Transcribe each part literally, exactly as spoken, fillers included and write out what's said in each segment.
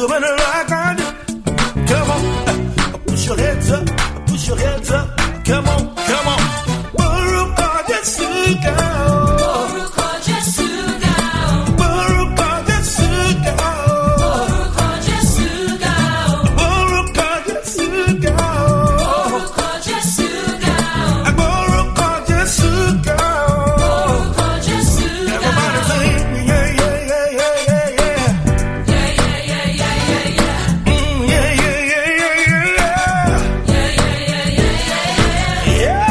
loving her like I do. Come on, uh, push your heads up, push your heads up. Come on, come on. Baruch Jessica. Baruch Jessica. Baruch Jessica. Baruch Jessica. Baruch Jessica. Baruch Jessica. Baruch Jessica. Baruch Jessica. Everybody sing, yeah, yeah, yeah, yeah, yeah, yeah. Yeah, yeah, yeah, yeah, yeah, yeah. Mm, yeah, yeah, yeah, yeah, yeah, yeah. Yeah, yeah, yeah, yeah, yeah, yeah. Yeah,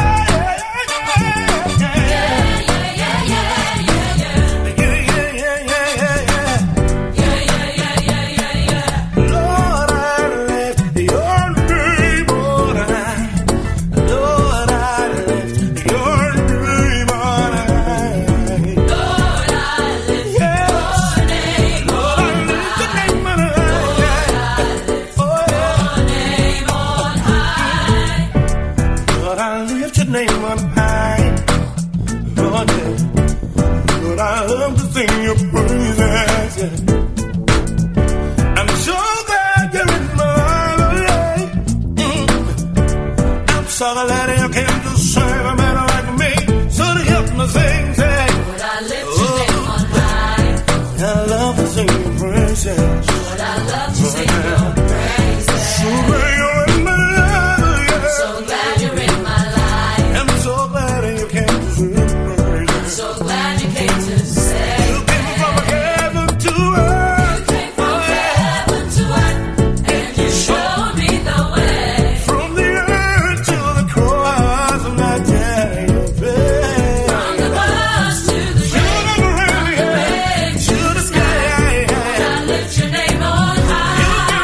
name on high. Lord, yeah. Lord, I love to sing your praises. Yeah. I'm so glad you're in my life. Mm. I'm so glad you came to serve a man like me. So to help me sing, say, Lord, I lift your name on high. I love to sing your praises. Lord, I love to sing your praises. So glad you're in my life. Yeah. So glad you're in my life. I'm so glad you came to serve me. So glad you came to save. You came from heaven to earth. You came from heaven to earth, and you showed me the way. From the earth to the cross, I'm not telling you, babe. From the cross to the grave, To the grave, to the sky. sky. I lift your name on high.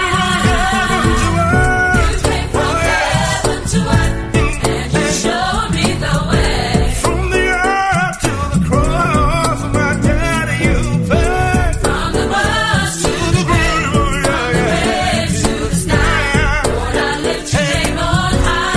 You came from heaven to earth. You came from heaven to earth, and you showed me the way. From the earth to the cross, I'm not telling you, babe. From the cross to To the the grave, grave, yeah, yeah. grave to the sky. Lord, I lift your name on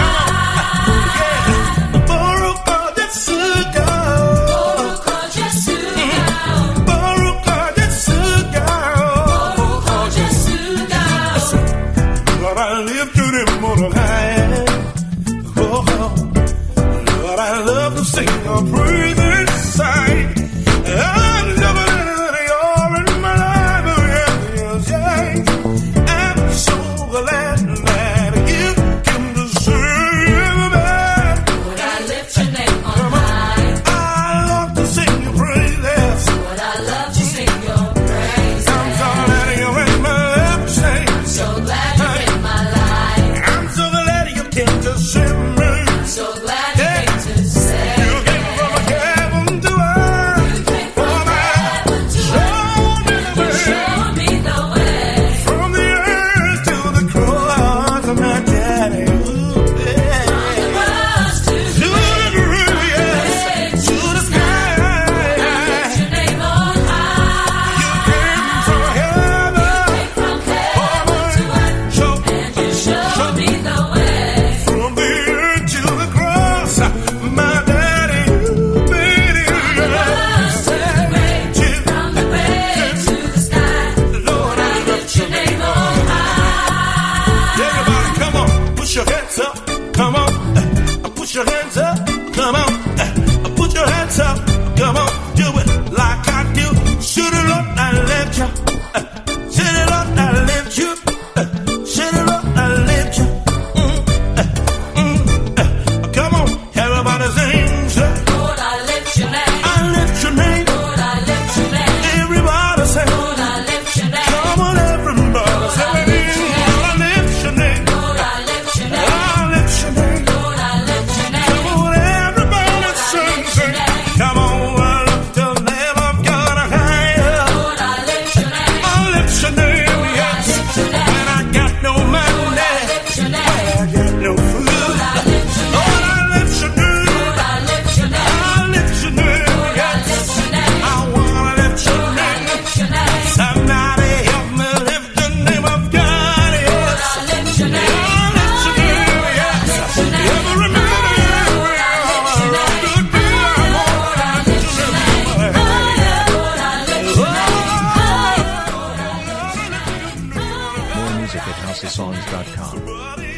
high. Baruch Jessica. Baruch Jessica. Baruch Jessica. Baruch Jessica. Lord, I lift you them on high. Oh, Lord, I love to sing your praises. Side. I'm never letting you're in my life. Oh, yes, yes. I'm so glad that you came to serve me. Lord, I lift your name on high. I love to sing your praises. Lord, I love to sing your praises. I'm so glad you're in my life. Say, So glad you're in my life. I'm so glad you came to serve me. So glad you came to save. You came from heaven to earth. salsasongs dot com.